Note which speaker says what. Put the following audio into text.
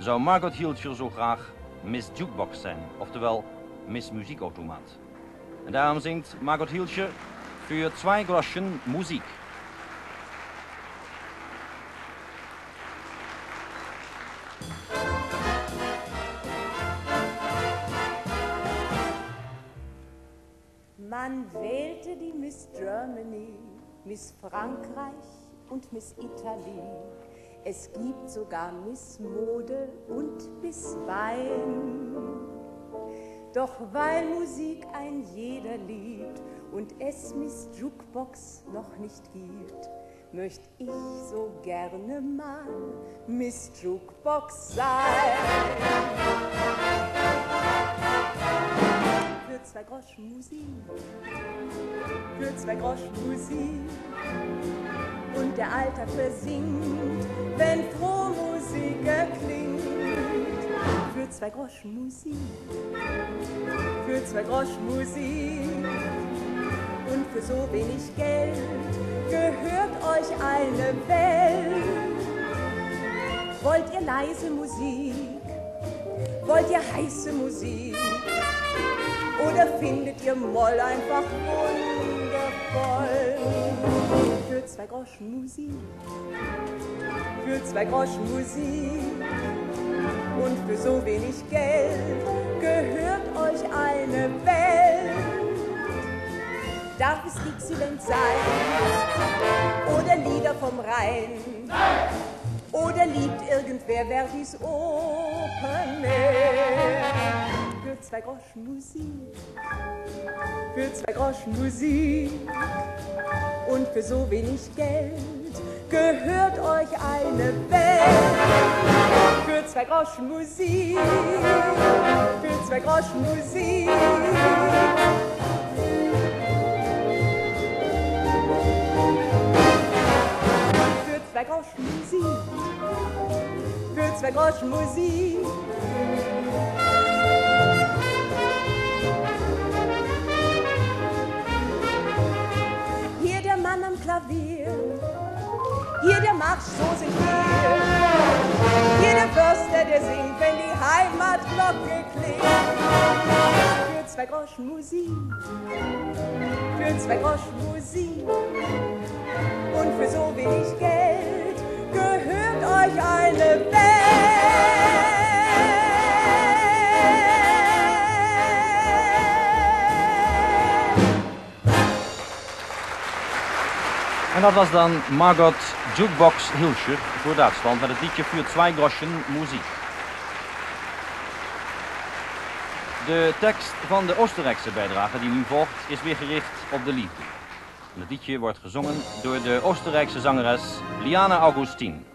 Speaker 1: zou Margot Hilscher zo graag Miss Jukebox zijn, oftewel Miss Muziekautomaat. En daarom zingt Margot Hilscher für 2 Groschen Musik.
Speaker 2: Man wählte die Miss Germany, Miss Frankreich und Miss Italie. Es gibt sogar Miss Mode und Miss Wein. Doch weil Musik ein jeder liebt und es Miss Jukebox noch nicht gibt, möchte ich so gerne mal Miss Jukebox sein. Für 2 Groschen Musik, für 2 Groschen Musik. Und der Alltag versinkt, wenn Frohmusik erklingt. Für 2 Groschen Musik, für 2 Groschen Musik. Und für so wenig Geld gehört euch eine Welt. Wollt ihr leise Musik? Wollt ihr heiße Musik? Oder findet ihr Moll einfach wundervoll? Für 2 Groschen Musik, für 2 Groschen Musik. Und für so wenig Geld gehört euch eine Welt. Darf es Dixieland sein oder Lieder vom Rhein? Oder liebt irgendwer Verdis Open Air? Für 2 Groschen Musik, für 2 Groschen Musik. Und für so wenig Geld gehört euch eine Welt. Für 2 Groschen Musik, für 2 Groschen Musik. Für 2 Groschen Musik, für 2 Groschen Musik. Hier der Mann am Klavier, hier der Marsch, so sind wir. Hier der Förster, der singt, wenn die Heimatglocke klingt. Für 2 Groschen Musik, für 2 Groschen Musik. Und für so wenig Geld gehört euch eine Welt.
Speaker 1: En dat was dan Margot Jukebox Hilscher voor Duitsland met het liedje Für 2 Groschen Musik. De tekst van de Oostenrijkse bijdrage die nu volgt is weer gericht op de liefde. En het liedje wordt gezongen door de Oostenrijkse zangeres Liane Augustin.